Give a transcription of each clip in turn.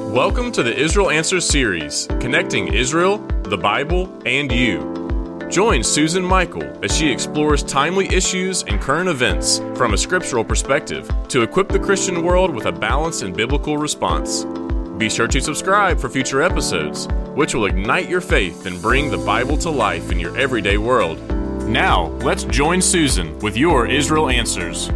Welcome to the Israel Answers series, connecting Israel, the Bible, and you. Join Susan Michael as she explores timely issues and current events from a scriptural perspective to equip the Christian world with a balanced and biblical response. Be sure to subscribe for future episodes, which will ignite your faith and bring the Bible to life in your everyday world. Now, let's join Susan with your Israel Answers.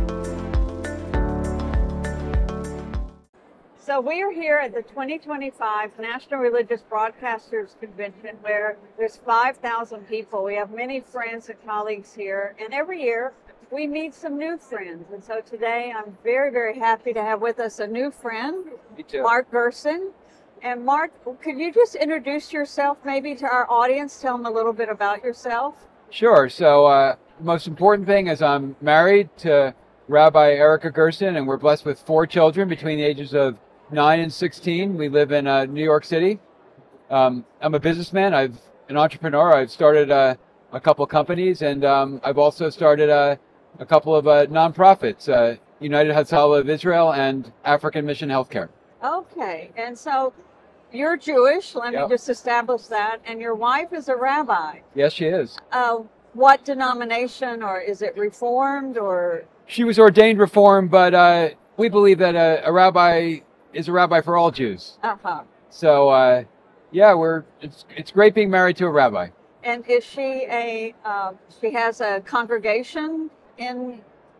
So we are here at the 2025 National Religious Broadcasters Convention, where there's 5,000 people. We have many friends and colleagues here, and every year we meet some new friends. And so today I'm very, very happy to have with us a new friend, Mark Gerson. And Mark, could you just introduce yourself maybe to our audience? Tell them a little bit about yourself. Sure. So the most important thing is I'm married to Rabbi Erica Gerson, and we're blessed with 4 children between the ages of 9 and 16. We live in New York City. I'm a businessman. I'm an entrepreneur. I've started a couple of companies, and I've also started a couple of nonprofits, United Hatzalah of Israel and African Mission Healthcare. Okay. And so you're Jewish. Let me just establish that. And your wife is a rabbi. Yes, she is. What denomination, or is it Reformed, or? She was ordained Reformed, but we believe that a rabbi is a rabbi for all Jews. So, it's great being married to a rabbi. And is she she has a congregation in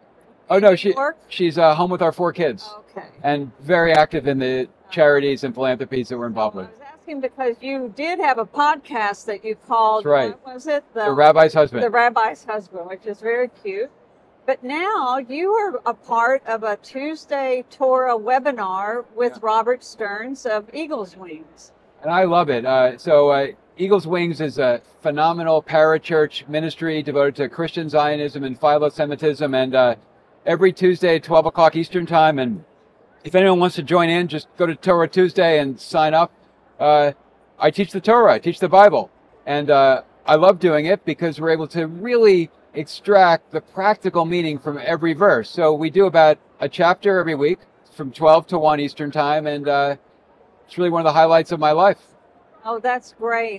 New York? She's home with our 4 kids. Okay. And very active in the charities and philanthropies that we're involved with. I was asking because you did have a podcast that you called, That's right. What was it? The Rabbi's Husband. The Rabbi's Husband, which is very cute. But now you are a part of a Tuesday Torah webinar with Robert Stearns of Eagle's Wings. And I love it. Eagle's Wings is a phenomenal parachurch ministry devoted to Christian Zionism and philo-Semitism. And every Tuesday at 12 o'clock Eastern Time. And if anyone wants to join in, just go to Torah Tuesday and sign up. I teach the Torah. I teach the Bible. And I love doing it because we're able to really extract the practical meaning from every verse. So we do about a chapter every week from 12 to 1 Eastern Time, and it's really one of the highlights of my life. Oh, that's great.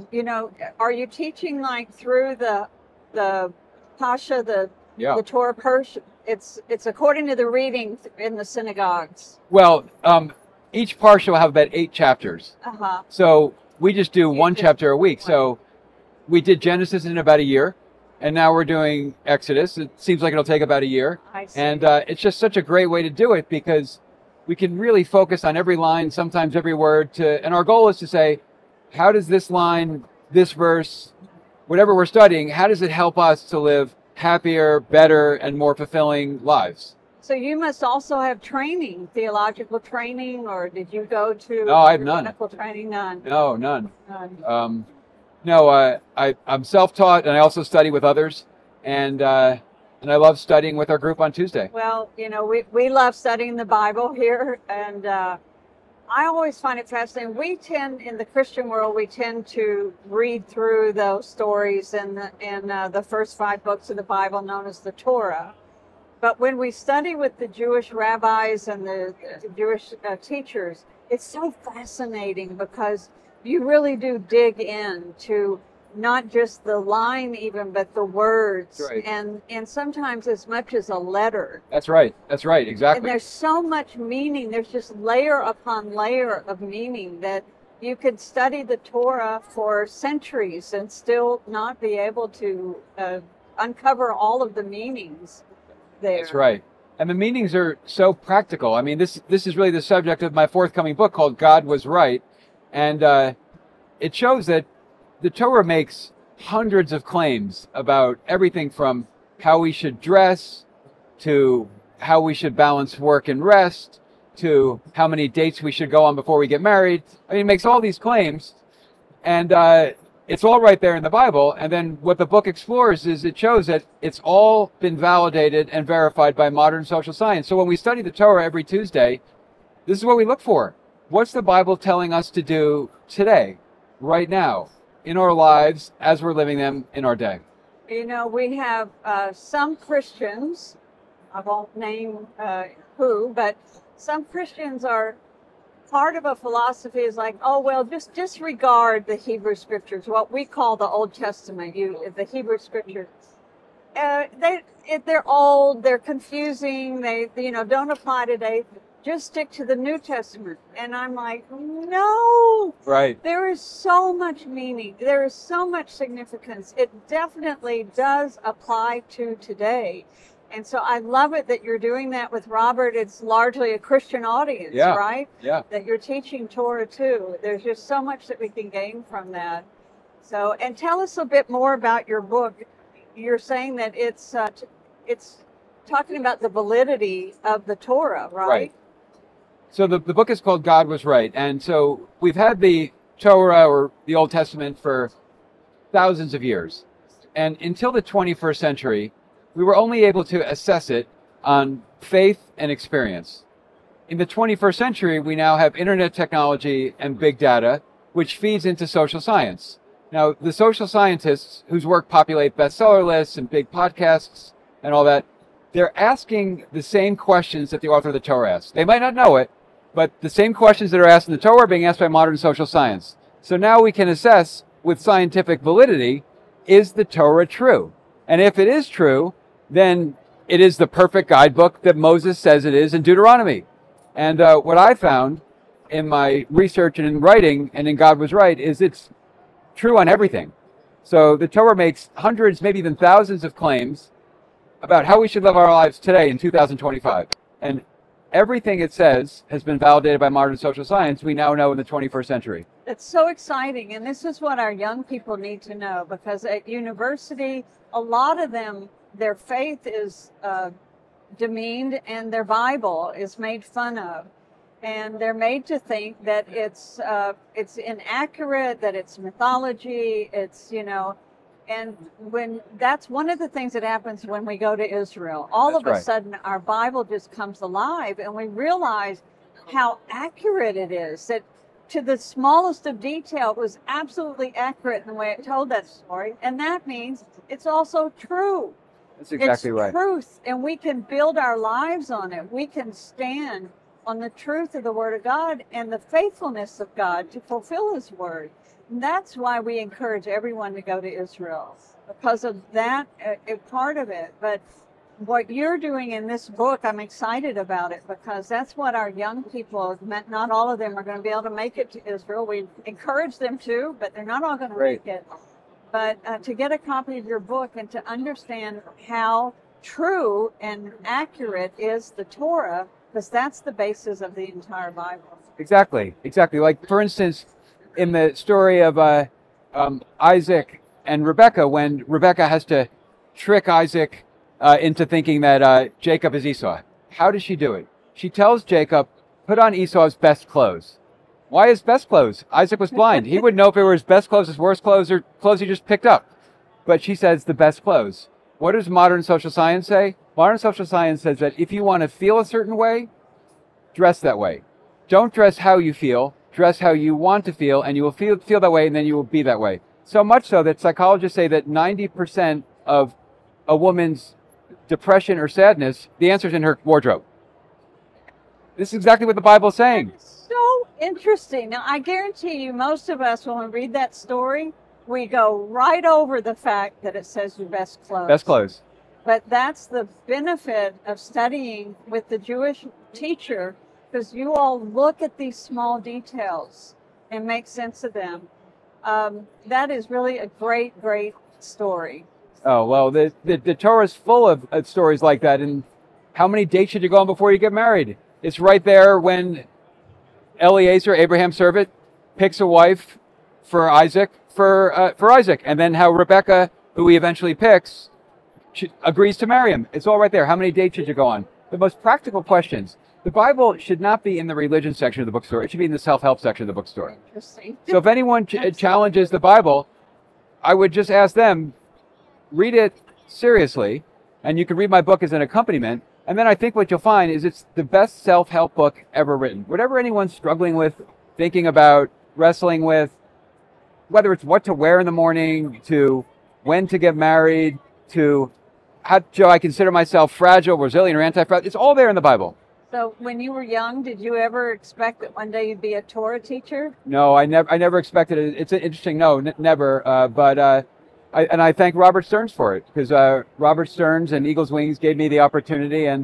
Are you teaching like through the Pasha, the Torah Persian? It's according to the reading in the synagogues. Well, each Parsha will have about 8 chapters. So we just do one chapter a week. Right. So we did Genesis in about a year. And now we're doing Exodus. It seems like it'll take about a year. I see. And it's just such a great way to do it because we can really focus on every line, sometimes every word. And our goal is to say, how does this line, this verse, whatever we're studying, how does it help us to live happier, better, and more fulfilling lives? So you must also have training, theological training, or did you go to No, I have none. Medical training? None. No, none. No, I'm self-taught, and I also study with others, and I love studying with our group on Tuesday. Well, we love studying the Bible here, and I always find it fascinating. In the Christian world, we tend to read through those stories in the first 5 books of the Bible, known as the Torah. But when we study with the Jewish rabbis and the Jewish teachers, it's so fascinating because you really do dig into not just the line even, but the words. Right. And sometimes as much as a letter. That's right, exactly. And there's so much meaning. There's just layer upon layer of meaning that you could study the Torah for centuries and still not be able to uncover all of the meanings there. That's right. And the meanings are so practical. I mean, this is really the subject of my forthcoming book called God Was Right. And it shows that the Torah makes hundreds of claims about everything from how we should dress to how we should balance work and rest to how many dates we should go on before we get married. I mean, it makes all these claims, and it's all right there in the Bible. And then what the book explores is it shows that it's all been validated and verified by modern social science. So when we study the Torah every Tuesday, this is what we look for. What's the Bible telling us to do today, right now, in our lives, as we're living them in our day? We have some Christians, I won't name who, but some Christians are part of a philosophy is like, oh, well, just disregard the Hebrew scriptures, what we call the Old Testament, the Hebrew scriptures. They're old, they're confusing, they don't apply today. Just stick to the New Testament. And I'm like, no. Right. There is so much meaning. There is so much significance. It definitely does apply to today. And so I love it that you're doing that with Robert. It's largely a Christian audience, right? Yeah. That you're teaching Torah too. There's just so much that we can gain from that. So, and tell us a bit more about your book. You're saying that it's talking about the validity of the Torah, right? Right. So the book is called God Was Right. And so we've had the Torah or the Old Testament for thousands of years. And until the 21st century, we were only able to assess it on faith and experience. In the 21st century, we now have internet technology and big data, which feeds into social science. Now, the social scientists whose work populate bestseller lists and big podcasts and all that, they're asking the same questions that the author of the Torah asked. They might not know it, but the same questions that are asked in the Torah are being asked by modern social science. So now we can assess with scientific validity, is the Torah true? And if it is true, then it is the perfect guidebook that Moses says it is in Deuteronomy. And what I found in my research and in writing and in God Was Right is it's true on everything. So the Torah makes hundreds, maybe even thousands of claims about how we should live our lives today in 2025. And everything it says has been validated by modern social science we now know in the 21st century. It's so exciting. And this is what our young people need to know, because at university, a lot of them, their faith is demeaned and their Bible is made fun of. And they're made to think that it's inaccurate, that it's mythology, and when that's one of the things that happens when we go to Israel. All of a sudden, our Bible just comes alive, and we realize how accurate it is. That to the smallest of detail, it was absolutely accurate in the way it told that story, and that means it's also true. That's exactly right. It's truth, and we can build our lives on it. We can stand on the truth of the Word of God and the faithfulness of God to fulfill His Word. And that's why we encourage everyone to go to Israel, because of that part of it. But what you're doing in this book, I'm excited about it, because that's what our young people, not all of them are going to be able to make it to Israel. We encourage them to, but they're not all going to make it. But to get a copy of your book and to understand how true and accurate is the Torah, because that's the basis of the entire Bible. Exactly. Like, for instance, in the story of Isaac and Rebekah, when Rebekah has to trick Isaac into thinking that Jacob is Esau. How does she do it? She tells Jacob, put on Esau's best clothes. Why his best clothes? Isaac was blind. He wouldn't know if it were his best clothes, his worst clothes, or clothes he just picked up. But she says the best clothes. What does modern social science say? Modern social science says that if you want to feel a certain way, dress that way. Don't dress how you feel. Dress how you want to feel, and you will feel that way, and then you will be that way. So much so that psychologists say that 90% of a woman's depression or sadness, the answer is in her wardrobe. This is exactly what the Bible is saying. That's so interesting. Now, I guarantee you, most of us, when we read that story, we go right over the fact that it says your best clothes. Best clothes. But that's the benefit of studying with the Jewish teacher, because you all look at these small details and make sense of them. That is really a great, great story. Oh, well, the Torah is full of stories like that. And how many dates should you go on before you get married? It's right there when Eliezer, Abraham's servant, picks a wife for Isaac, for Isaac. And then how Rebekah, who he eventually picks, agrees to marry him. It's all right there. How many dates should you go on? The most practical questions. The Bible should not be in the religion section of the bookstore. It should be in the self-help section of the bookstore. Interesting. So if anyone challenges the Bible, I would just ask them, read it seriously, and you can read my book as an accompaniment. And then I think what you'll find is it's the best self-help book ever written. Whatever anyone's struggling with, thinking about, wrestling with, whether it's what to wear in the morning, to when to get married, to how do I consider myself fragile, resilient, or anti-fragile, it's all there in the Bible. So when you were young, did you ever expect that one day you'd be a Torah teacher? No, I never expected it. It's interesting. No, never. But I thank Robert Stearns for it, because Robert Stearns and Eagles Wings gave me the opportunity, and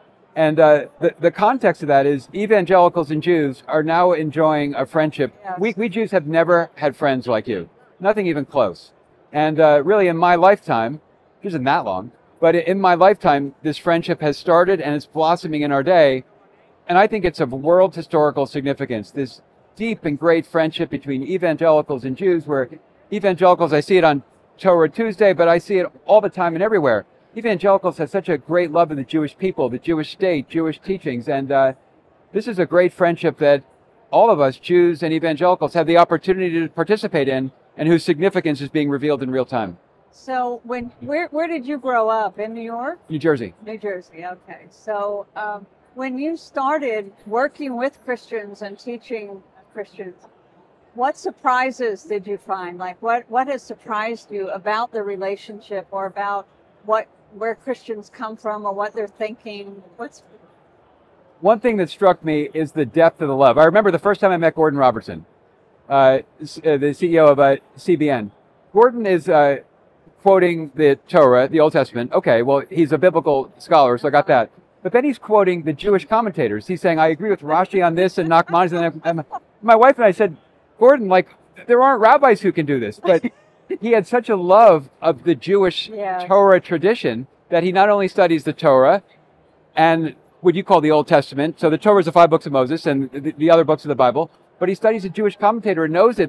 the context of that is evangelicals and Jews are now enjoying a friendship. Yes. We Jews have never had friends like you, nothing even close. And really, in my lifetime, which isn't that long, but in my lifetime, this friendship has started and it's blossoming in our day. And I think it's of world historical significance, this deep and great friendship between evangelicals and Jews, where evangelicals, I see it on Torah Tuesday, but I see it all the time and everywhere. Evangelicals have such a great love of the Jewish people, the Jewish state, Jewish teachings, and this is a great friendship that all of us, Jews and evangelicals, have the opportunity to participate in, and whose significance is being revealed in real time. So where did you grow up? In New York? New Jersey. New Jersey, okay. So when you started working with Christians and teaching Christians, what surprises did you find? Like what has surprised you about the relationship, or about where Christians come from, or what they're thinking? One thing that struck me is the depth of the love. I remember the first time I met Gordon Robertson, the CEO of CBN. Gordon is quoting the Torah, the Old Testament. Okay, well, he's a biblical scholar, so I got that. But then he's quoting the Jewish commentators. He's saying, I agree with Rashi on this and Nachmanides. And my wife and I said, Gordon, like, there aren't rabbis who can do this. But he had such a love of the Jewish Torah tradition that he not only studies the Torah and what you call the Old Testament, so the Torah is the 5 books of Moses and the other books of the Bible, but he studies a Jewish commentator and knows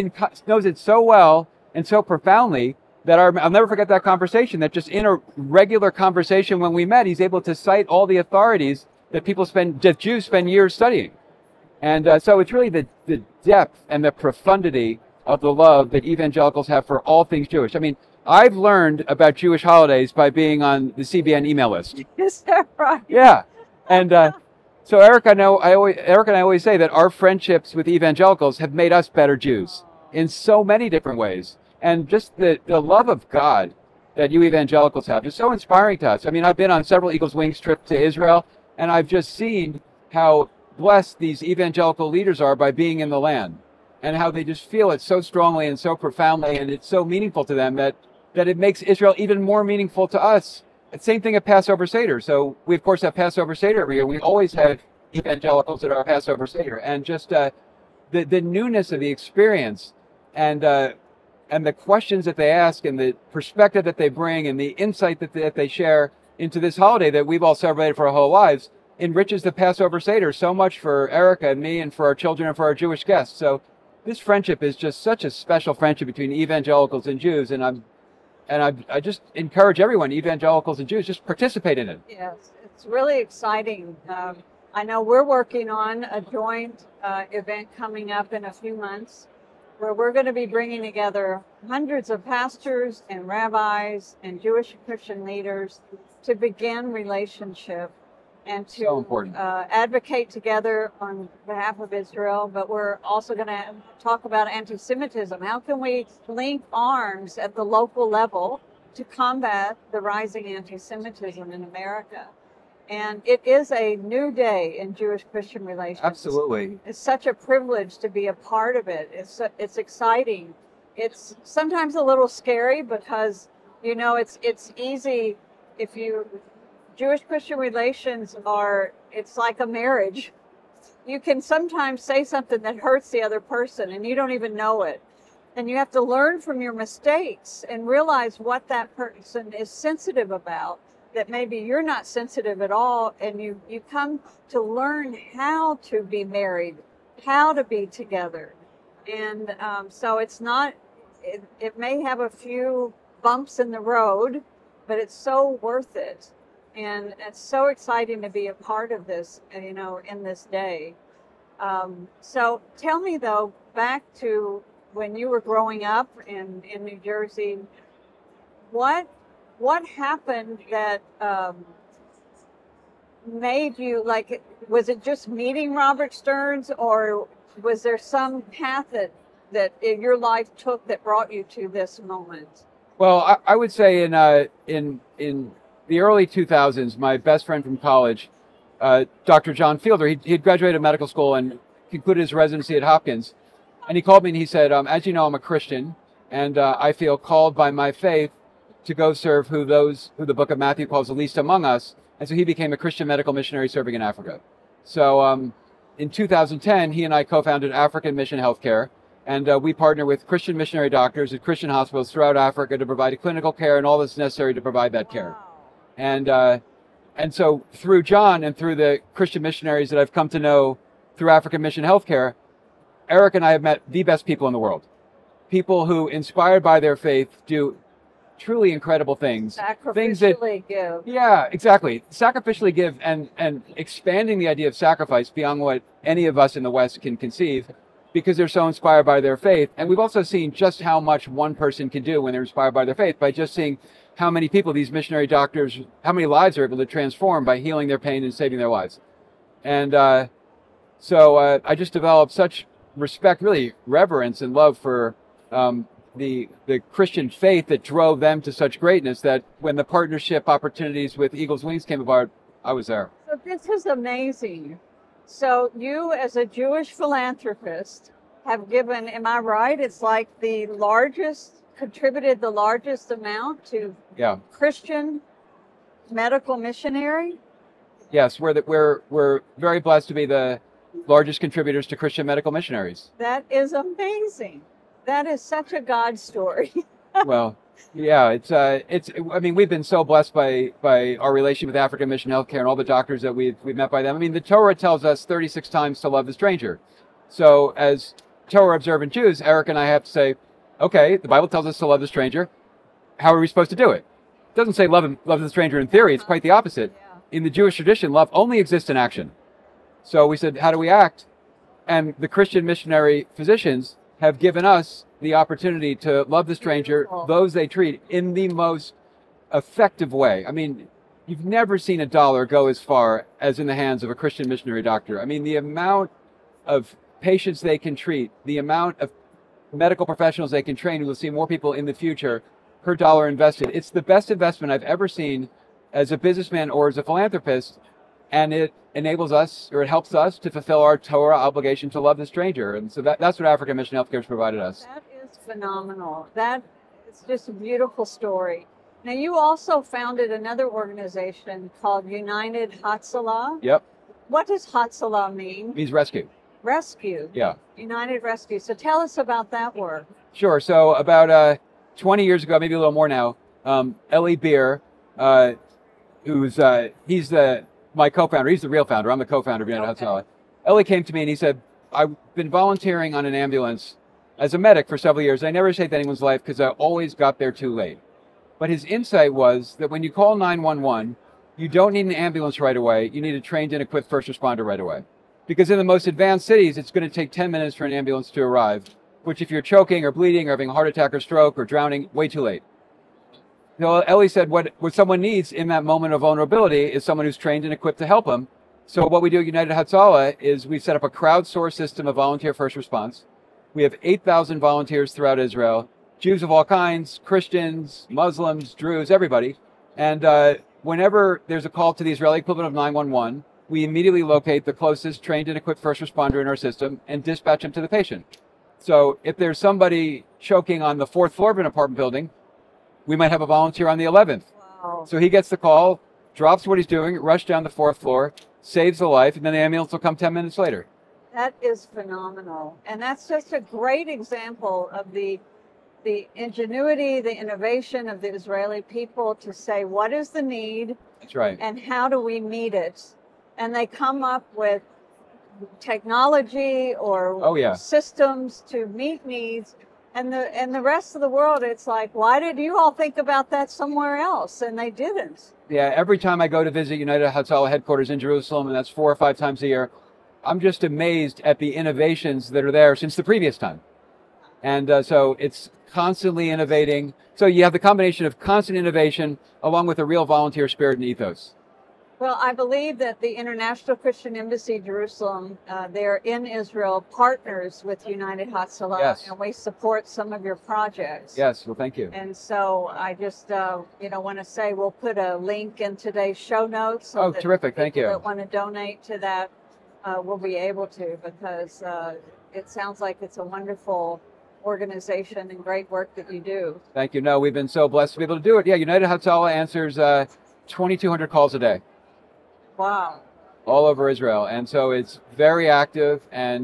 it so well and so profoundly that I'll never forget that conversation, that just in a regular conversation when we met, he's able to cite all the authorities that Jews spend years studying. And so it's really the depth and the profundity of the love that evangelicals have for all things Jewish. I mean, I've learned about Jewish holidays by being on the CBN email list. Is that right? Yeah. And so Eric and I always say that our friendships with evangelicals have made us better Jews in so many different ways. And just the love of God that you evangelicals have is so inspiring to us. I mean, I've been on several Eagles Wings trips to Israel, and I've just seen how blessed these evangelical leaders are by being in the land, and how they just feel it so strongly and so profoundly, and it's so meaningful to them that it makes Israel even more meaningful to us. And same thing at Passover Seder. So we, of course, have Passover Seder every year. We always have evangelicals at our Passover Seder. And just the newness of the experience, and the questions that they ask, and the perspective that they bring, and the insight that they share into this holiday that we've all celebrated for our whole lives, enriches the Passover Seder so much for Erica and me, and for our children, and for our Jewish guests. So this friendship is just such a special friendship between evangelicals and Jews, and I just encourage everyone, evangelicals and Jews, just participate in it. Yes, it's really exciting. I know we're working on a joint event coming up in a few months, where we're going to be bringing together hundreds of pastors and rabbis and Jewish and Christian leaders to begin relationship and to advocate together on behalf of Israel. But we're also going to talk about anti-Semitism. How can we link arms at the local level to combat the rising anti-Semitism in America? And it is a new day in Jewish-Christian relations. Absolutely. It's such a privilege to be a part of it. It's exciting. It's sometimes a little scary because, you know, it's easy if Jewish-Christian relations it's like a marriage. You can sometimes say something that hurts the other person and you don't even know it. And you have to learn from your mistakes and realize what that person is sensitive about, that maybe you're not sensitive at all, and you come to learn how to be married, how to be together. And so it may have a few bumps in the road, but it's so worth it. And it's so exciting to be a part of this, you know, in this day. So tell me, though, back to when you were growing up in New Jersey, what happened that made you, like, was it just meeting Robert Stearns, or was there some path that in your life took that brought you to this moment? Well, I would say in the early 2000s, my best friend from college Dr. John Fielder. He had graduated medical school and concluded his residency at Hopkins. And he called me and he said, as you know, I'm a Christian, and I feel called by my faith to go serve who the book of Matthew calls the least among us. And so he became a Christian medical missionary serving in Africa. So in 2010, he and I co-founded African Mission Healthcare, and we partner with Christian missionary doctors at Christian hospitals throughout Africa to provide clinical care and all that's necessary to provide that care. And so through John and through the Christian missionaries that I've come to know through African Mission Healthcare, Eric and I have met the best people in the world. People who, inspired by their faith, do truly incredible things. Sacrificially give. Yeah, exactly. Sacrificially give and expanding the idea of sacrifice beyond what any of us in the West can conceive, because they're so inspired by their faith. And we've also seen just how much one person can do when they're inspired by their faith, by just seeing how many people these missionary doctors, how many lives are able to transform by healing their pain and saving their lives. And so I just developed such respect, really reverence and love for the Christian faith that drove them to such greatness, that when the partnership opportunities with Eagle's Wings came about, I was there. So this is amazing. So you, as a Jewish philanthropist, have given, am I right? It's like contributed the largest amount to Christian medical missionary? Yes, we're very blessed to be the largest contributors to Christian medical missionaries. That is amazing. That is such a God story. Well, yeah, it's. I mean, we've been so blessed by our relation with African Mission Healthcare and all the doctors that we've met by them. I mean, the Torah tells us 36 times to love the stranger. So, as Torah observant Jews, Eric and I have to say, okay, the Bible tells us to love the stranger. How are we supposed to do it? It doesn't say love the stranger in theory. It's quite the opposite. Yeah. In the Jewish tradition, love only exists in action. So we said, how do we act? And the Christian missionary physicians have given us the opportunity to love the stranger, those they treat, in the most effective way. I mean, you've never seen a dollar go as far as in the hands of a Christian missionary doctor. I mean, the amount of patients they can treat, the amount of medical professionals they can train who will see more people in the future per dollar invested. It's the best investment I've ever seen as a businessman or as a philanthropist. And it enables us, or it helps us, to fulfill our Torah obligation to love the stranger. And so that's what African Mission Healthcare has provided us. That is phenomenal. That is just a beautiful story. Now, you also founded another organization called United Hatzalah. Yep. What does Hatzalah mean? It means rescue. Rescue. Yeah. United Rescue. So tell us about that work. Sure. So about 20 years ago, maybe a little more now, Ellie Beer, he's my co-founder. He's the real founder. I'm the co-founder of United Hatzalah. Ellie came to me and he said, I've been volunteering on an ambulance as a medic for several years. I never saved anyone's life because I always got there too late. But his insight was that when you call 911, you don't need an ambulance right away. You need a trained and equipped first responder right away. Because in the most advanced cities, it's going to take 10 minutes for an ambulance to arrive, which if you're choking or bleeding or having a heart attack or stroke or drowning, way too late. So Ellie said what someone needs in that moment of vulnerability is someone who's trained and equipped to help them. So what we do at United Hatzalah is we set up a crowdsourced system of volunteer first response. We have 8,000 volunteers throughout Israel, Jews of all kinds, Christians, Muslims, Druze, everybody. And whenever there's a call to the Israeli equivalent of 911, we immediately locate the closest trained and equipped first responder in our system and dispatch them to the patient. So if there's somebody choking on the 4th floor of an apartment building, we might have a volunteer on the 11th. Wow. So he gets the call, drops what he's doing, rushes down the 4th floor, saves the life, and then the ambulance will come 10 minutes later. That is phenomenal. And that's just a great example of the ingenuity, the innovation of the Israeli people to say, what is the need? That's right. And how do we meet it? And they come up with technology or systems to meet needs. And the rest of the world, it's like, why did you all think about that somewhere else? And they didn't. Yeah, every time I go to visit United Hatzalah headquarters in Jerusalem, and that's 4 or 5 times a year, I'm just amazed at the innovations that are there since the previous time. And so it's constantly innovating. So you have the combination of constant innovation along with a real volunteer spirit and ethos. Well, I believe that the International Christian Embassy Jerusalem, they're in Israel, partners with United Hatzalah, Yes. and we support some of your projects. Yes, well, thank you. And so I just, want to say we'll put a link in today's show notes. So Oh, that terrific. Thank people you. that want to donate to that will be able to, because it sounds like it's a wonderful organization and great work that you do. Thank you. No, we've been so blessed to be able to do it. Yeah, United Hatzalah answers 2,200 calls a day Wow. all over Israel. And so it's very active. And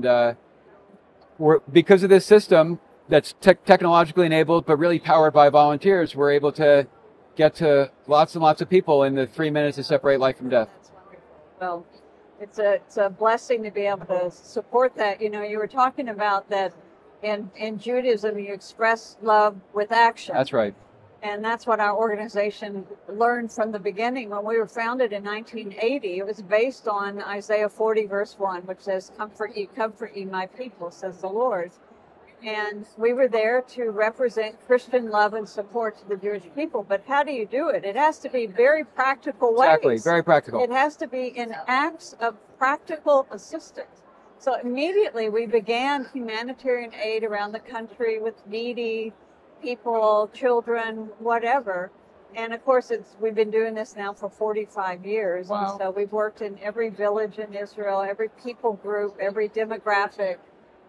because of this system that's technologically enabled, but really powered by volunteers, we're able to get to lots and lots of people in the 3 minutes to separate life from death. That's wonderful. Well, it's a blessing to be able to support that. You know, you were talking about that in Judaism, you express love with action. That's right. And that's what our organization learned from the beginning. When we were founded in 1980, it was based on Isaiah 40, verse 1, which says, comfort ye, my people, says the Lord. And we were there to represent Christian love and support to the Jewish people. But how do you do it? It has to be very practical ways. Exactly, very practical. It has to be in acts of practical assistance. So immediately we began humanitarian aid around the country with needy people, children, whatever. And of course, we've been doing this now for 45 years. Wow. And so we've worked in every village in Israel, every people group, every demographic.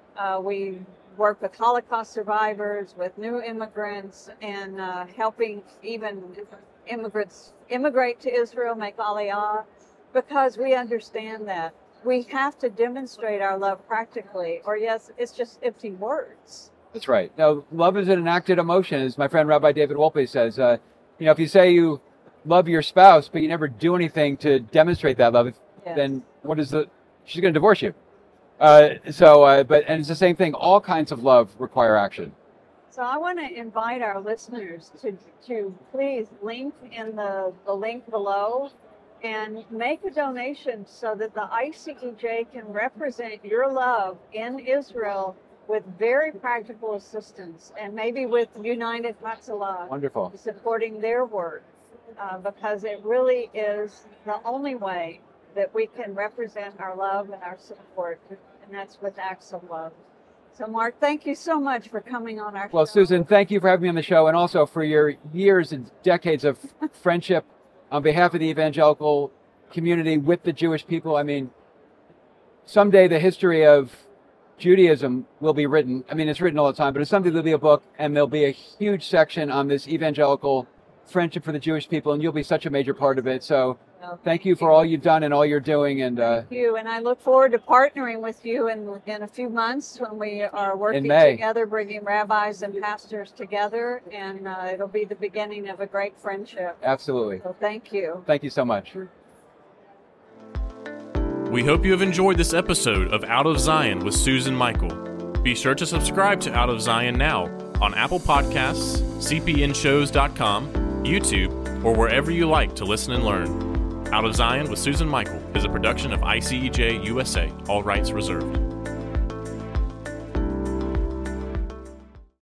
We work with Holocaust survivors, with new immigrants, and helping even immigrants immigrate to Israel, make Aliyah, because we understand that we have to demonstrate our love practically, or yes, it's just empty words. That's right. Now, love is an enacted emotion, as my friend Rabbi David Wolpe says. If you say you love your spouse, but you never do anything to demonstrate that love, Yes. then she's going to divorce you. And it's the same thing. All kinds of love require action. So I want to invite our listeners to please link in the link below and make a donation so that the ICEJ can represent your love in Israel with very practical assistance, and maybe with United Hatzalah Wonderful. supporting their work, because it really is the only way that we can represent our love and our support, and that's with acts of love. So Mark, thank you so much for coming on our show. Well, Susan, thank you for having me on the show, and also for your years and decades of friendship on behalf of the evangelical community with the Jewish people. I mean, someday the history of Judaism will be written. I mean, it's written all the time, but it's someday there'll be a book, and there'll be a huge section on this evangelical friendship for the Jewish people, and you'll be such a major part of it. So thank you for all you've done and all you're doing. And thank you, and I look forward to partnering with you in a few months when we are working In May. together, bringing rabbis and pastors together, and it'll be the beginning of a great friendship. absolutely. So thank you. Thank you so much. We hope you have enjoyed this episode of Out of Zion with Susan Michael. Be sure to subscribe to Out of Zion now on Apple Podcasts, cpnshows.com, YouTube, or wherever you like to listen and learn. Out of Zion with Susan Michael is a production of ICEJ USA, all rights reserved.